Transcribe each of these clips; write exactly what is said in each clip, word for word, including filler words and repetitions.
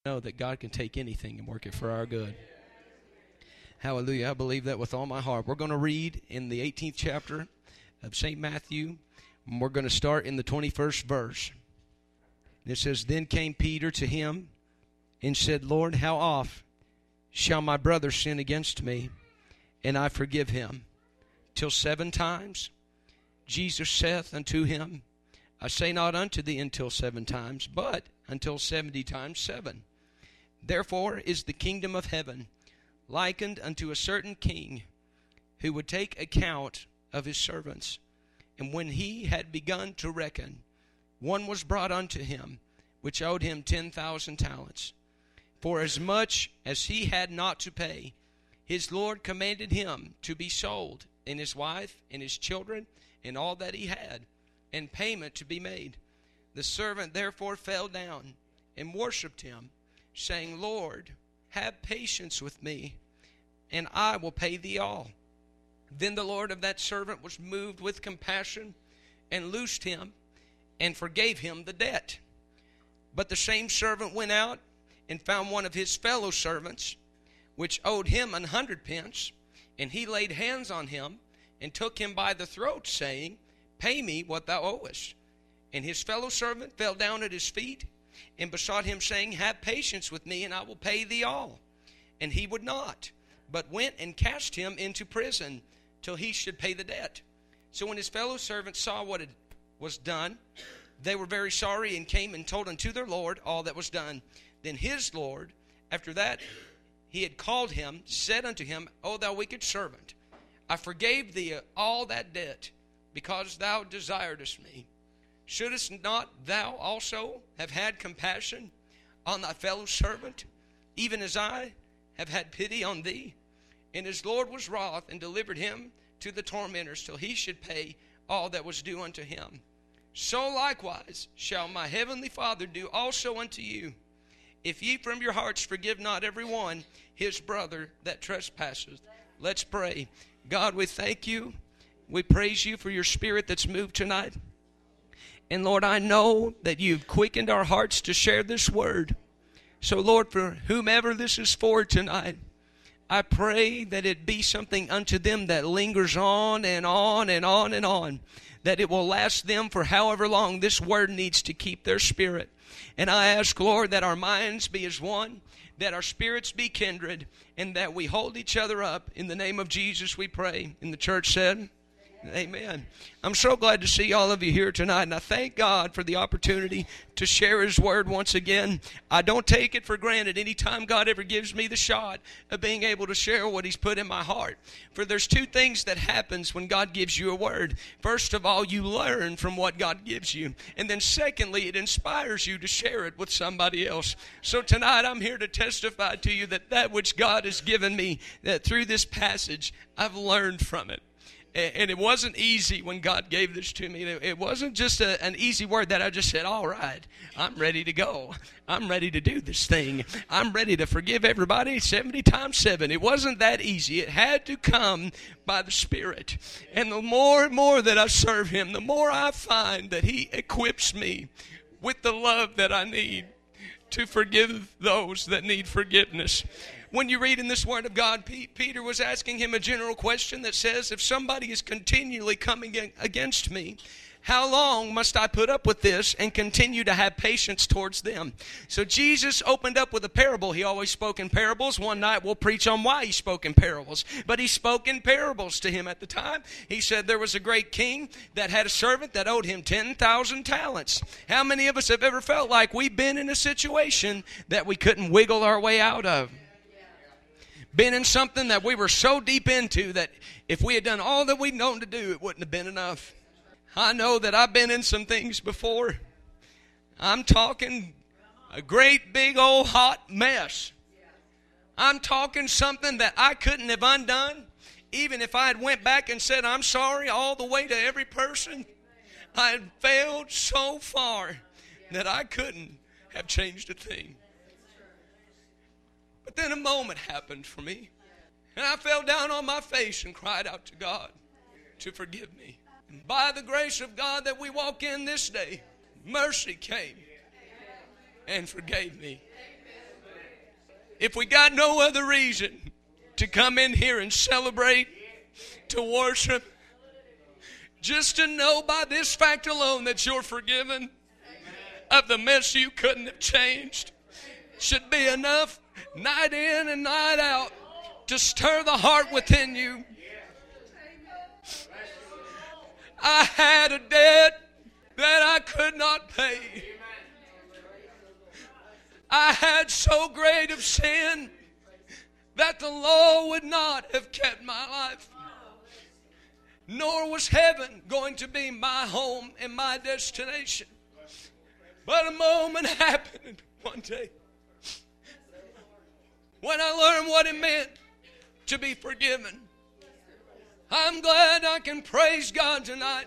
Know that God can take anything and work it for our good. Hallelujah. I believe that with all my heart. We're going to read in the eighteenth chapter of Saint Matthew, and we're going to start in the twenty-first verse. It says, Then came Peter to him and said, Lord, how oft shall my brother sin against me, and I forgive him? Till seven times? Jesus saith unto him, I say not unto thee until seven times, but until seventy times seven. Therefore is the kingdom of heaven likened unto a certain king, who would take account of his servants. And when he had begun to reckon, one was brought unto him, which owed him ten thousand talents. For as much as he had not to pay, his Lord commanded him to be sold, and his wife, and his children, and all that he had, and payment to be made. The servant therefore fell down and worshipped him, saying, Lord, have patience with me, and I will pay thee all. Then the Lord of that servant was moved with compassion, and loosed him, and forgave him the debt. But the same servant went out, and found one of his fellow servants, which owed him an hundred pence, and he laid hands on him, and took him by the throat, saying, Pay me what thou owest. And his fellow servant fell down at his feet, and besought him, saying, Have patience with me, and I will pay thee all. And he would not, but went and cast him into prison, till he should pay the debt. So when his fellow servants saw what had, was done, they were very sorry, and came and told unto their Lord all that was done. Then his Lord, after that he had called him, said unto him, O thou wicked servant, I forgave thee all that debt, because thou desiredest me. Shouldest not thou also have had compassion on thy fellow servant, even as I have had pity on thee? And his Lord was wroth, and delivered him to the tormentors, till he should pay all that was due unto him. So likewise shall my heavenly Father do also unto you, if ye from your hearts forgive not every one his brother that trespasseth. Let's pray. God, we thank you. We praise you for your Spirit that's moved tonight. And Lord, I know that you've quickened our hearts to share this word. So Lord, for whomever this is for tonight, I pray that it be something unto them that lingers on and on and on and on, that it will last them for however long this word needs to keep their spirit. And I ask, Lord, that our minds be as one, that our spirits be kindred, and that we hold each other up. In the name of Jesus we pray. And the church said, Amen. I'm so glad to see all of you here tonight, and I thank God for the opportunity to share His Word once again. I don't take it for granted anytime God ever gives me the shot of being able to share what He's put in my heart. For there's two things that happens when God gives you a word. First of all, you learn from what God gives you. And then secondly, it inspires you to share it with somebody else. So tonight I'm here to testify to you that that which God has given me, that through this passage, I've learned from it. And it wasn't easy when God gave this to me. It wasn't just a, an easy word that I just said, all right, I'm ready to go. I'm ready to do this thing. I'm ready to forgive everybody seventy times seven. It wasn't that easy. It had to come by the Spirit. And the more and more that I serve Him, the more I find that He equips me with the love that I need to forgive those that need forgiveness. When you read in this Word of God, Peter was asking him a general question that says, if somebody is continually coming against me, how long must I put up with this and continue to have patience towards them? So Jesus opened up with a parable. He always spoke in parables. One night we'll preach on why He spoke in parables. But He spoke in parables to him at the time. He said there was a great king that had a servant that owed him ten thousand talents. How many of us have ever felt like we've been in a situation that we couldn't wiggle our way out of? Been in something that we were so deep into that if we had done all that we'd known to do, it wouldn't have been enough. I know that I've been in some things before. I'm talking a great big old hot mess. I'm talking something that I couldn't have undone, even if I had went back and said, I'm sorry all the way to every person. I had failed so far that I couldn't have changed a thing. But then a moment happened for me, and I fell down on my face and cried out to God to forgive me. And by the grace of God that we walk in this day, mercy came and forgave me. If we got no other reason to come in here and celebrate, to worship, just to know by this fact alone that you're forgiven of the mess you couldn't have changed, should be enough night in and night out to stir the heart within you. I had a debt that I could not pay. I had so great of sin that the law would not have kept my life. Nor was heaven going to be my home and my destination. But a moment happened one day when I learned what it meant to be forgiven. I'm glad I can praise God tonight.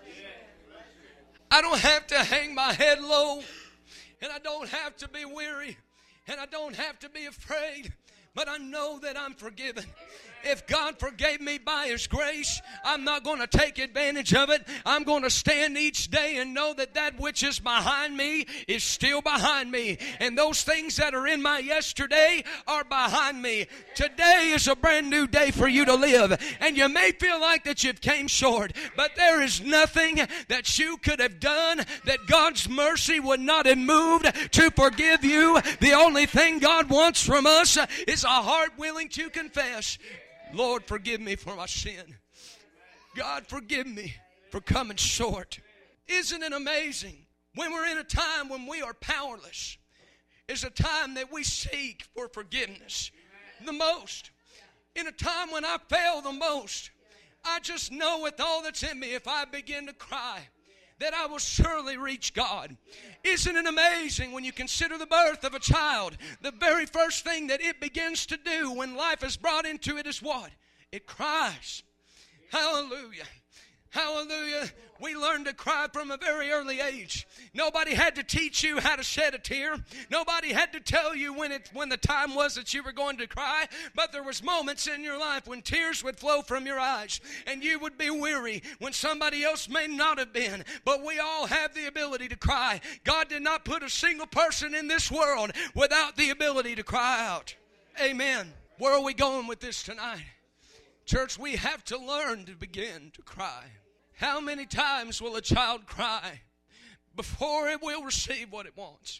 I don't have to hang my head low. And I don't have to be weary, and I don't have to be afraid, but I know that I'm forgiven. If God forgave me by His grace, I'm not going to take advantage of it. I'm going to stand each day and know that that which is behind me is still behind me. And those things that are in my yesterday are behind me. Today is a brand new day for you to live. And you may feel like that you've came short, but there is nothing that you could have done that God's mercy would not have moved to forgive you. The only thing God wants from us is a heart willing to confess, Lord, forgive me for my sin. God, forgive me for coming short. Isn't it amazing when we're in a time when we are powerless? Is a time that we seek for forgiveness the most. In a time when I fail the most, I just know with all that's in me, if I begin to cry, that I will surely reach God. Isn't it amazing when you consider the birth of a child? The very first thing that it begins to do when life is brought into it is what? It cries. Hallelujah. Hallelujah. We learn to cry from a very early age. Nobody had to teach you how to shed a tear. Nobody had to tell you when it when the time was that you were going to cry. But there was moments in your life when tears would flow from your eyes and you would be weary when somebody else may not have been. But we all have the ability to cry. God did not put a single person in this world without the ability to cry out. Amen. Where are we going with this tonight? Church, we have to learn to begin to cry. How many times will a child cry before it will receive what it wants?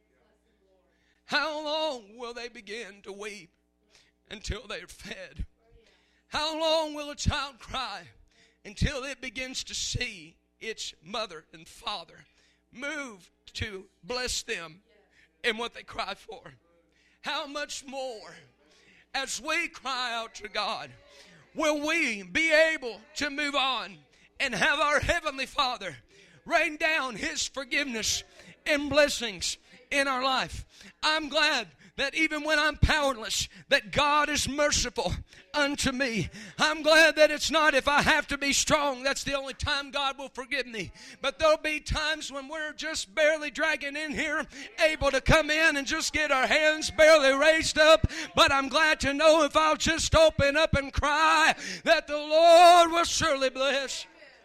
How long will they begin to weep until they're fed? How long will a child cry until it begins to see its mother and father move to bless them in what they cry for? How much more as we cry out to God will we be able to move on and have our Heavenly Father rain down His forgiveness and blessings in our life? I'm glad that even when I'm powerless, that God is merciful unto me. I'm glad that it's not if I have to be strong, that's the only time God will forgive me. But there'll be times when we're just barely dragging in here, able to come in and just get our hands barely raised up. But I'm glad to know if I'll just open up and cry, that the Lord will surely bless.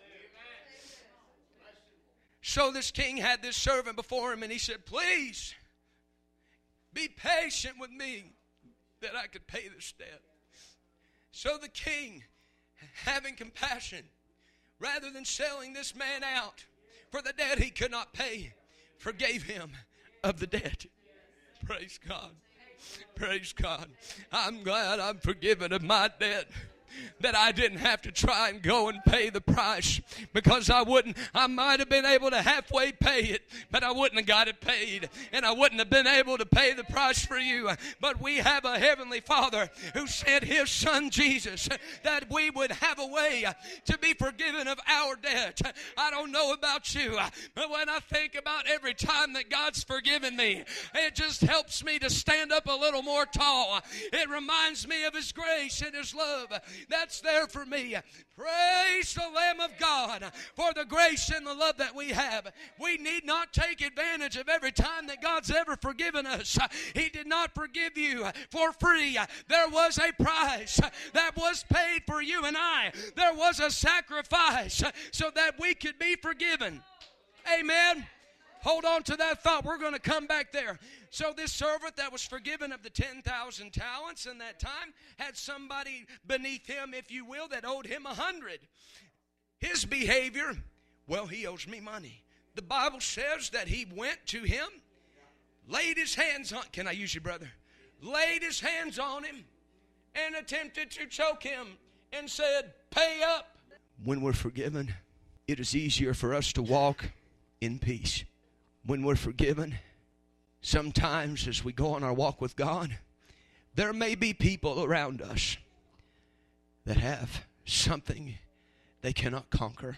So this king had this servant before him, and he said, please be patient with me that I could pay this debt. So the king, having compassion, rather than selling this man out for the debt he could not pay, forgave him of the debt. Praise God. Praise God. I'm glad I'm forgiven of my debt, that I didn't have to try and go and pay the price, because I wouldn't, I might have been able to halfway pay it, but I wouldn't have got it paid, and I wouldn't have been able to pay the price for you. But we have a Heavenly Father who sent His Son Jesus that we would have a way to be forgiven of our debt. I don't know about you, but when I think about every time that God's forgiven me, it just helps me to stand up a little more tall. It reminds me of His grace and His love that's there for me. Praise the Lamb of God for the grace and the love that we have. We need not take advantage of every time that God's ever forgiven us. He did not forgive you for free. There was a price that was paid for you and I. There was a sacrifice so that we could be forgiven. Amen. Hold on to that thought. We're going to come back there. So this servant that was forgiven of the ten thousand talents in that time had somebody beneath him, if you will, that owed him a hundred. His behavior, well, he owes me money. The Bible says that he went to him, laid his hands on, can I use you, brother? Laid his hands on him and attempted to choke him and said, pay up. When we're forgiven, it is easier for us to walk in peace. When we're forgiven, sometimes as we go on our walk with God, there may be people around us that have something they cannot conquer,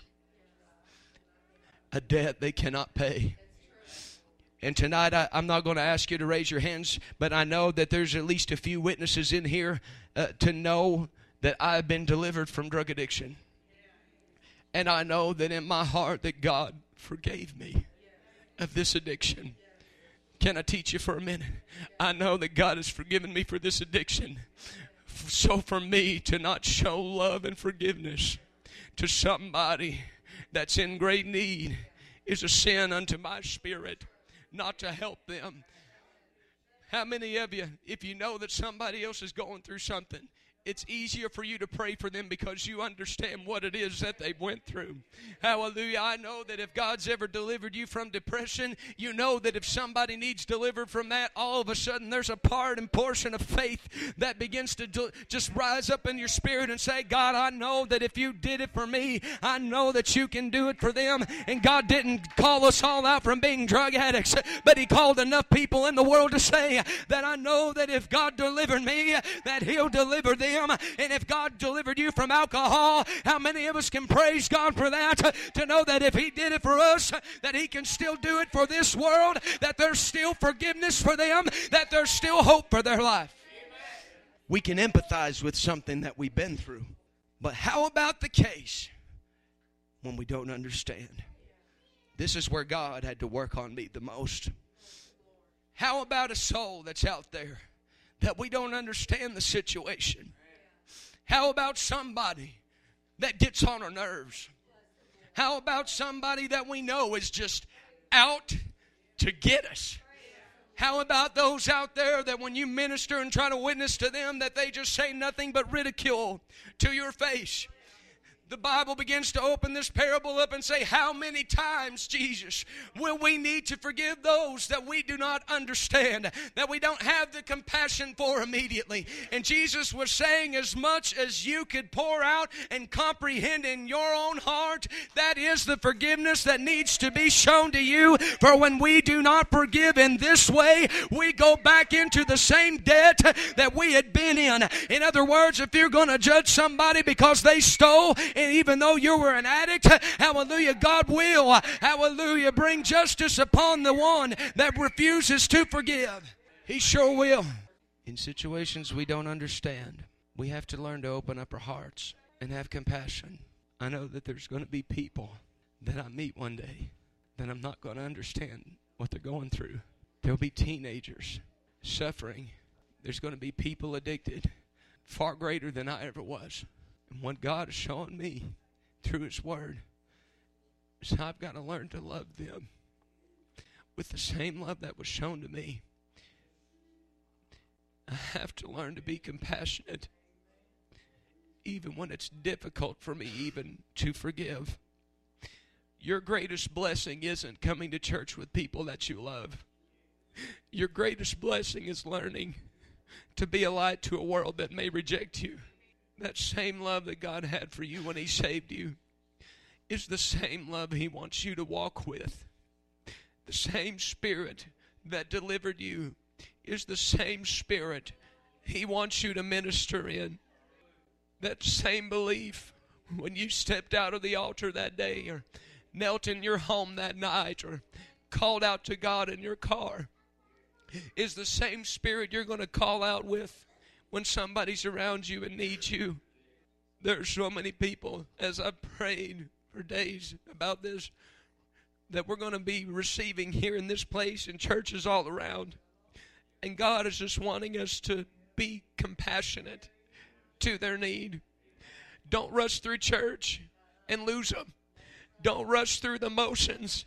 a debt they cannot pay. And tonight, I, I'm not going to ask you to raise your hands, but I know that there's at least a few witnesses in here uh, to know that I've been delivered from drug addiction. And I know that in my heart that God forgave me of this addiction. Can I teach you for a minute? I know that God has forgiven me for this addiction. So for me to not show love and forgiveness to somebody that's in great need is a sin unto my spirit, not to help them. How many of you, if you know that somebody else is going through something, it's easier for you to pray for them because you understand what it is that they went through. Hallelujah. I know that if God's ever delivered you from depression, you know that if somebody needs delivered from that, all of a sudden there's a part and portion of faith that begins to do, just rise up in your spirit and say, God, I know that if you did it for me, I know that you can do it for them. And God didn't call us all out from being drug addicts, but He called enough people in the world to say that I know that if God delivered me, that He'll deliver them. And if God delivered you from alcohol, how many of us can praise God for that? To know that if He did it for us, that He can still do it for this world, that there's still forgiveness for them, that there's still hope for their life. We can empathize with something that we've been through. But how about the case when we don't understand? This is where God had to work on me the most. How about a soul that's out there that we don't understand the situation? How about somebody that gets on our nerves? How about somebody that we know is just out to get us? How about those out there that when you minister and try to witness to them, that they just say nothing but ridicule to your face? The Bible begins to open this parable up and say, how many times, Jesus, will we need to forgive those that we do not understand, that we don't have the compassion for immediately? And Jesus was saying, as much as you could pour out and comprehend in your own heart, that is the forgiveness that needs to be shown to you. For when we do not forgive in this way, we go back into the same debt that we had been in. In other words, if you're going to judge somebody because they stole, and even though you were an addict, hallelujah, God will, hallelujah, bring justice upon the one that refuses to forgive. He sure will. In situations we don't understand, we have to learn to open up our hearts and have compassion. I know that there's going to be people that I meet one day that I'm not going to understand what they're going through. There'll be teenagers suffering. There's going to be people addicted, far greater than I ever was. And what God is showing me through His Word is I've got to learn to love them with the same love that was shown to me. I have to learn to be compassionate even when it's difficult for me even to forgive. Your greatest blessing isn't coming to church with people that you love. Your greatest blessing is learning to be a light to a world that may reject you. That same love that God had for you when He saved you is the same love He wants you to walk with. The same Spirit that delivered you is the same Spirit He wants you to minister in. That same belief when you stepped out of the altar that day, or knelt in your home that night, or called out to God in your car, is the same Spirit you're going to call out with when somebody's around you and needs you. There are so many people, as I've prayed for days about this, that we're going to be receiving here in this place and churches all around. And God is just wanting us to be compassionate to their need. Don't rush through church and lose them. Don't rush through the motions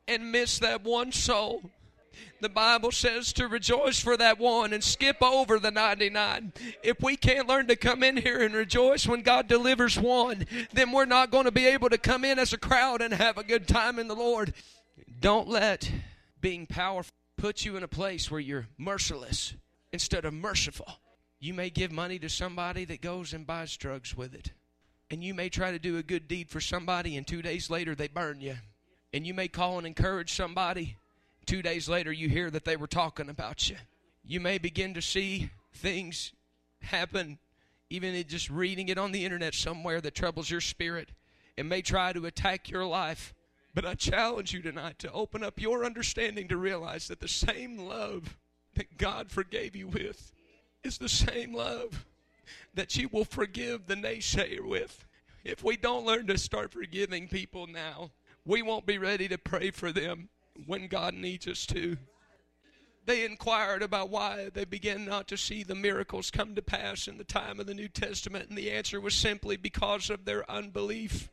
and miss that one soul. The Bible says to rejoice for that one and skip over the ninety-nine. If we can't learn to come in here and rejoice when God delivers one, then we're not going to be able to come in as a crowd and have a good time in the Lord. Don't let being powerful put you in a place where you're merciless instead of merciful. You may give money to somebody that goes and buys drugs with it. And you may try to do a good deed for somebody, and two days later they burn you. And you may call and encourage somebody. Two days later you hear that they were talking about you. You may begin to see things happen, even in just reading it on the internet somewhere, that troubles your spirit and may try to attack your life. But I challenge you tonight to open up your understanding to realize that the same love that God forgave you with is the same love that you will forgive the naysayer with. If we don't learn to start forgiving people now, we won't be ready to pray for them when God needs us to. They inquired about why they began not to see the miracles come to pass in the time of the New Testament, and the answer was simply because of their unbelief.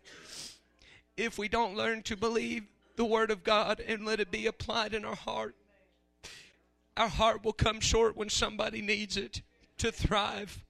If we don't learn to believe the Word of God and let it be applied in our heart, our heart will come short when somebody needs it to thrive.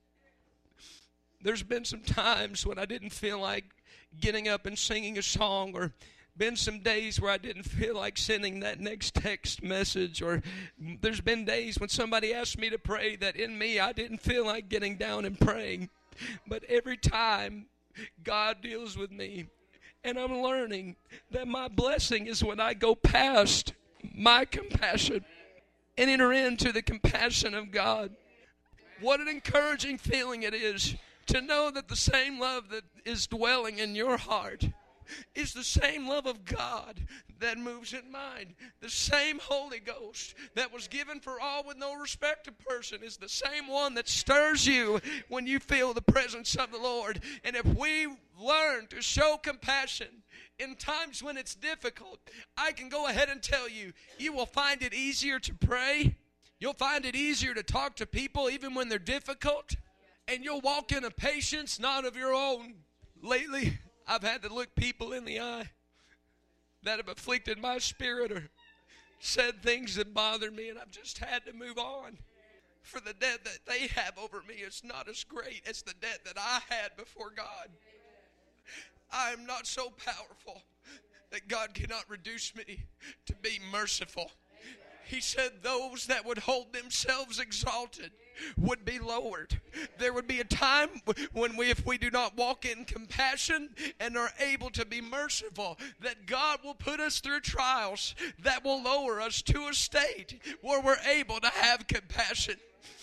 There's been some times when I didn't feel like getting up and singing a song, or been some days where I didn't feel like sending that next text message, or there's been days when somebody asked me to pray that in me I didn't feel like getting down and praying. But every time God deals with me, and I'm learning that my blessing is when I go past my compassion and enter into the compassion of God. What an encouraging feeling it is to know that the same love that is dwelling in your heart is the same love of God that moves in mine. The same Holy Ghost that was given for all with no respect of person is the same one that stirs you when you feel the presence of the Lord. And if we learn to show compassion in times when it's difficult, I can go ahead and tell you, you will find it easier to pray. You'll find it easier to talk to people even when they're difficult. And you'll walk in a patience not of your own. Lately, I've had to look people in the eye that have afflicted my spirit or said things that bother me, and I've just had to move on. For the debt that they have over me is not as great as the debt that I had before God. I am not so powerful that God cannot reduce me to be merciful. He said those that would hold themselves exalted would be lowered. There would be a time when we, if we do not walk in compassion and are able to be merciful, that God will put us through trials that will lower us to a state where we're able to have compassion.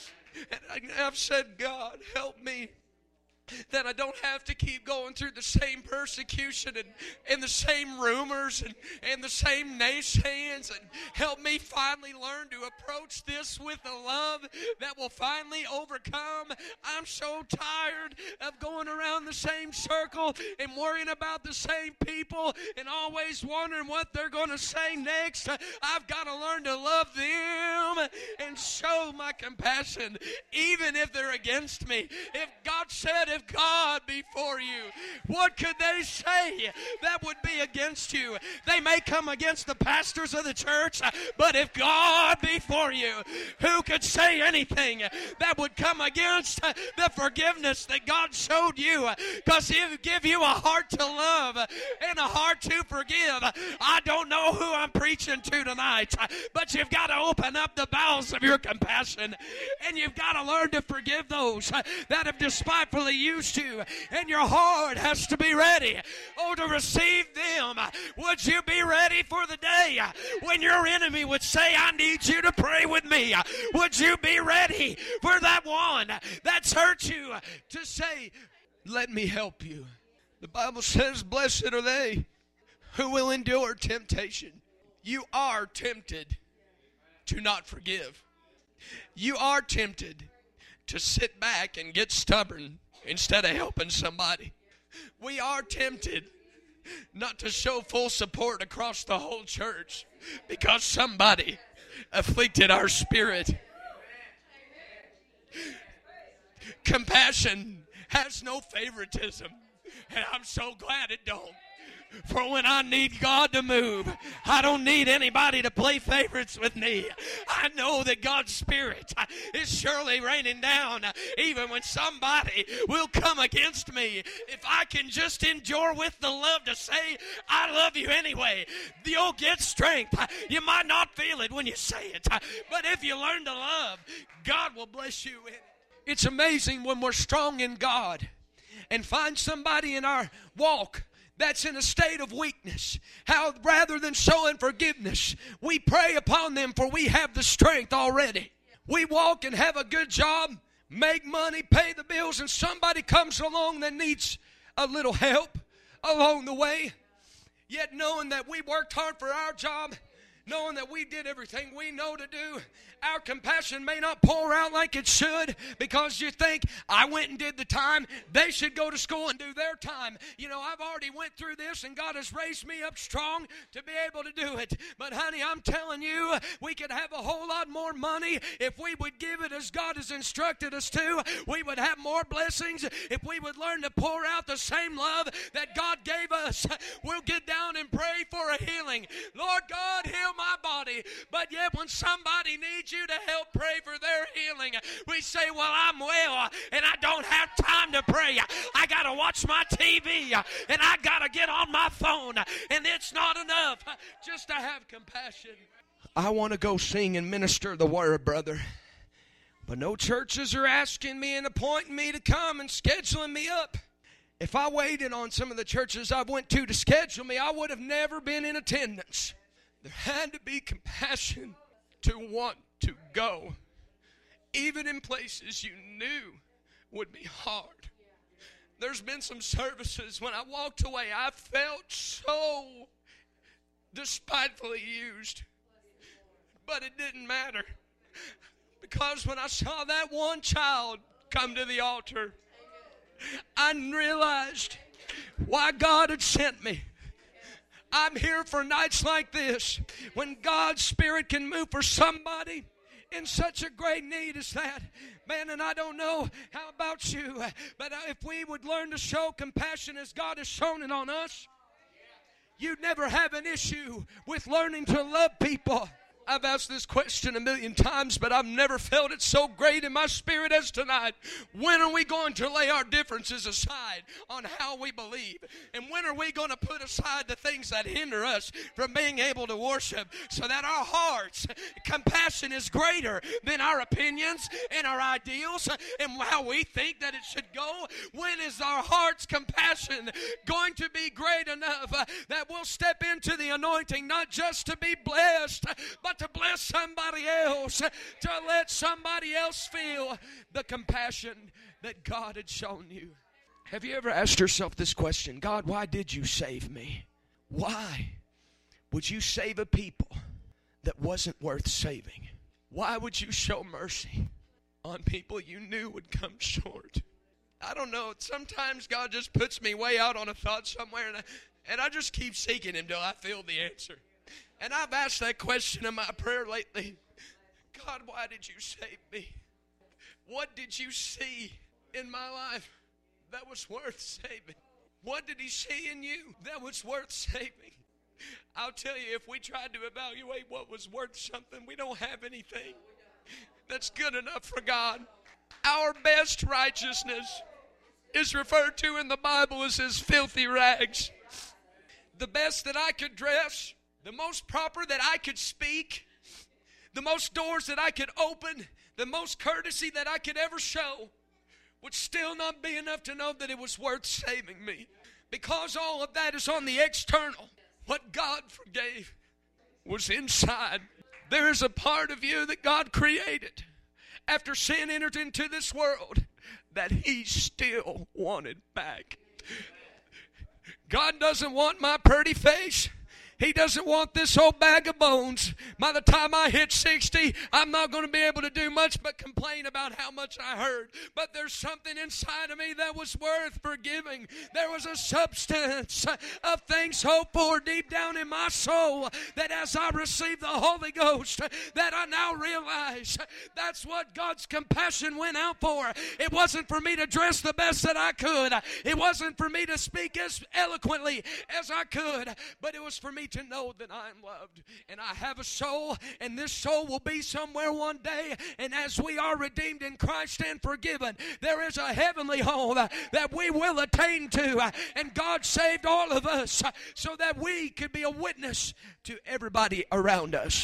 And I've said, God, help me, that I don't have to keep going through the same persecution and, and the same rumors and, and the same naysayings, and help me finally learn to approach this with a love that will finally overcome. I'm so tired of going around the same circle and worrying about the same people and always wondering what they're going to say next. I've got to learn to love them and show my compassion even if they're against me. If God said, if God be for you, what could they say that would be against you? They may come against the pastors of the church, but if God be for you, who could say anything that would come against the forgiveness that God showed you? Because He'll give you a heart to love and a heart to forgive. I don't know who I'm preaching to tonight, but you've got to open up the bowels of your compassion, and you've got to learn to forgive those that have despitefully used you, and your heart has to be ready, oh, to receive them. Would you be ready for the day when your enemy would say, I need you to pray with me? Would you be ready for that one that's hurt you to say, let me help you? The Bible says, blessed are they who will endure temptation. You are tempted to not forgive. You are tempted to sit back and get stubborn instead of helping somebody. We are tempted not to show full support across the whole church because somebody afflicted our spirit. Compassion has no favoritism, and I'm so glad it don't. for when I need God to move. I don't need anybody to play favorites with me. I know that God's Spirit is surely raining down even when somebody will come against me. If I can just endure with the love to say, I love you anyway, you'll get strength. You might not feel it when you say it, but if you learn to love, God will bless you in it. It's amazing when we're strong in God and find somebody in our walk that's in a state of weakness, how rather than showing forgiveness, we pray upon them, for we have the strength already. We walk and have a good job, make money, pay the bills, and somebody comes along that needs a little help along the way. Yet knowing that we worked hard for our job, knowing that we did everything we know to do, our compassion may not pour out like it should, because you think, I went and did the time, they should go to school and do their time. You know, I've already went through this and God has raised me up strong to be able to do it. But honey, I'm telling you, we could have a whole lot more money if we would give it as God has instructed us to. We would have more blessings if we would learn to pour out the same love that God gave us. We'll get down and pray for a healing. Lord God, heal my body. But yet when somebody needs you to help pray for their healing, we say, well, I'm well and I don't have time to pray. I got to watch my T V and I got to get on my phone, and it's not enough just to have compassion. I want to go sing and minister the word, brother, but no churches are asking me and appointing me to come and scheduling me up. If I waited on some of the churches I went to to schedule me, I would have never been in attendance. There had to be compassion to want to go, even in places you knew would be hard. There's been some services when I walked away, I felt so despitefully used. But it didn't matter, because when I saw that one child come to the altar, I realized why God had sent me. I'm here for nights like this, when God's Spirit can move for somebody in such a great need as that. Man, and I don't know how about you, but if we would learn to show compassion as God has shown it on us, you'd never have an issue with learning to love people. I've asked this question a million times, but I've never felt it so great in my spirit as tonight. When are we going to lay our differences aside on how we believe? And when are we going to put aside the things that hinder us from being able to worship, so that our hearts' compassion is greater than our opinions and our ideals and how we think that it should go? When is our heart's compassion going to be great enough uh, that we'll step into the anointing, not just to be blessed, but to bless somebody else, to let somebody else feel the compassion that God had shown you? Have you ever asked yourself this question? God, why did you save me? Why would you save a people that wasn't worth saving? Why would you show mercy on people you knew would come short? I don't know. Sometimes God just puts me way out on a thought somewhere, and I, and I just keep seeking Him till I feel the answer. And I've asked that question in my prayer lately. God, why did you save me? What did you see in my life that was worth saving? What did He see in you that was worth saving? I'll tell you, if we tried to evaluate what was worth something, we don't have anything that's good enough for God. Our best righteousness is referred to in the Bible as His filthy rags. The best that I could dress, the most proper that I could speak, the most doors that I could open, the most courtesy that I could ever show, would still not be enough to know that it was worth saving me. Because all of that is on the external. What God forgave was inside. There is a part of you that God created after sin entered into this world that He still wanted back. God doesn't want my pretty face. He doesn't want this old bag of bones. By the time I hit sixty, I'm not going to be able to do much but complain about how much I heard. But there's something inside of me that was worth forgiving. There was a substance of things hoped for deep down in my soul that as I received the Holy Ghost, that I now realize that's what God's compassion went out for. It wasn't for me to dress the best that I could. It wasn't for me to speak as eloquently as I could. But it was for me to know that I am loved and I have a soul, and this soul will be somewhere one day. And as we are redeemed in Christ and forgiven, there is a heavenly home that we will attain to. And God saved all of us so that we could be a witness to everybody around us.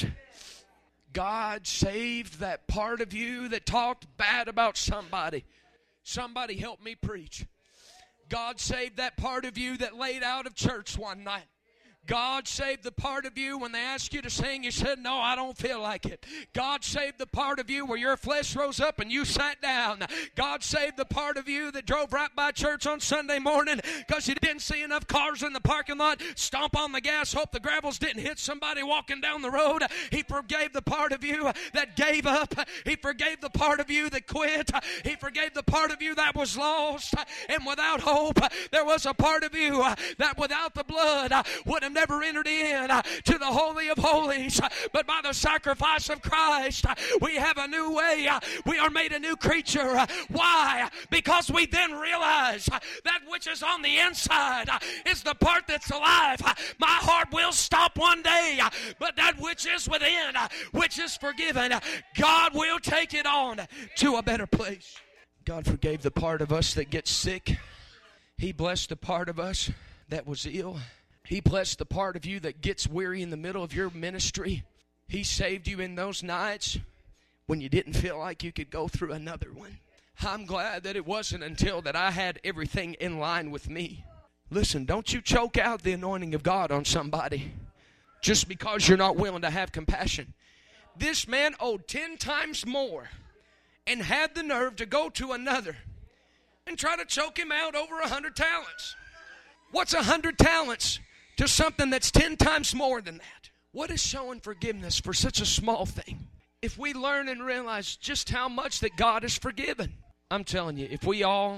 God saved that part of you that talked bad about somebody. Somebody help me preach. God saved that part of you that laid out of church one night. God saved the part of you when they asked you to sing, you said, no, I don't feel like it. God saved the part of you where your flesh rose up and you sat down. God saved the part of you that drove right by church on Sunday morning because you didn't see enough cars in the parking lot. Stomp on the gas, hope the gravels didn't hit somebody walking down the road. He forgave the part of you that gave up. He forgave the part of you that quit. He forgave the part of you that was lost and without hope. There was a part of you that without the blood would have never entered in uh, to the Holy of Holies, uh, but by the sacrifice of Christ, uh, we have a new way. Uh, we are made a new creature. Uh, why? Because we then realize uh, that which is on the inside uh, is the part that's alive. Uh, my heart will stop one day, uh, but that which is within, uh, which is forgiven, uh, God will take it on to a better place. God forgave the part of us that gets sick. He blessed the part of us that was ill. He blessed the part of you that gets weary in the middle of your ministry. He saved you in those nights when you didn't feel like you could go through another one. I'm glad that it wasn't until that I had everything in line with me. Listen, don't you choke out the anointing of God on somebody just because you're not willing to have compassion. This man owed ten times more and had the nerve to go to another and try to choke him out over a hundred talents. What's a hundred talents to something that's ten times more than that? What is showing forgiveness for such a small thing? If we learn and realize just how much that God has forgiven, I'm telling you, if we all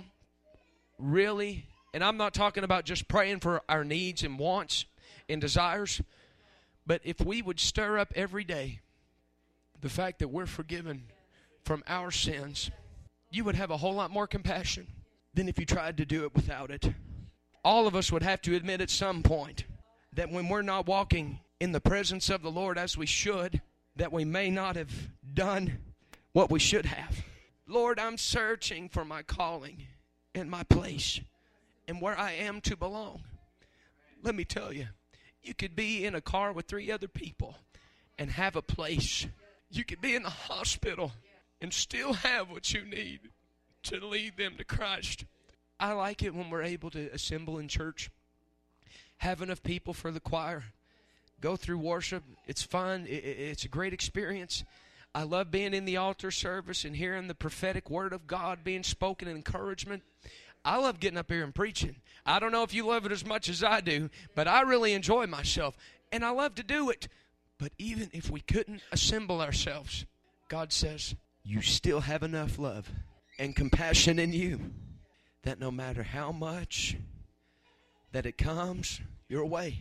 really, and I'm not talking about just praying for our needs and wants and desires, but if we would stir up every day the fact that we're forgiven from our sins, you would have a whole lot more compassion than if you tried to do it without it. All of us would have to admit at some point that when we're not walking in the presence of the Lord as we should, that we may not have done what we should have. Lord, I'm searching for my calling and my place and where I am to belong. Let me tell you, you could be in a car with three other people and have a place. You could be in the hospital and still have what you need to lead them to Christ. I like it when we're able to assemble in church, have enough people for the choir, go through worship. It's fun. It's a great experience. I love being in the altar service and hearing the prophetic word of God being spoken and encouragement. I love getting up here and preaching. I don't know if you love it as much as I do, but I really enjoy myself, and I love to do it. But even if we couldn't assemble ourselves, God says, you still have enough love and compassion in you that no matter how much that it comes your way,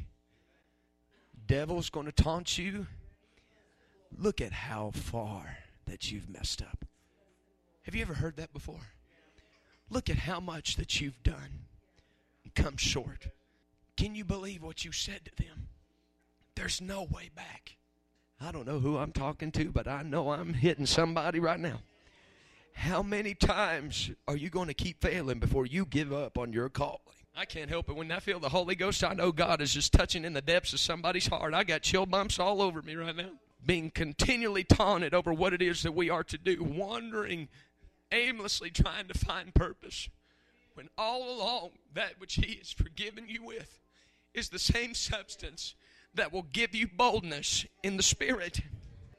devil's going to taunt you. Look at how far that you've messed up. Have you ever heard that before? Look at how much that you've done and come short. Can you believe what you said to them? There's no way back. I don't know who I'm talking to, but I know I'm hitting somebody right now. How many times are you going to keep failing before you give up on your calling? I can't help it. When I feel the Holy Ghost, I know God is just touching in the depths of somebody's heart. I got chill bumps all over me right now. Being continually taunted over what it is that we are to do. Wandering, aimlessly trying to find purpose. When all along, that which He has forgiven you with is the same substance that will give you boldness in the Spirit.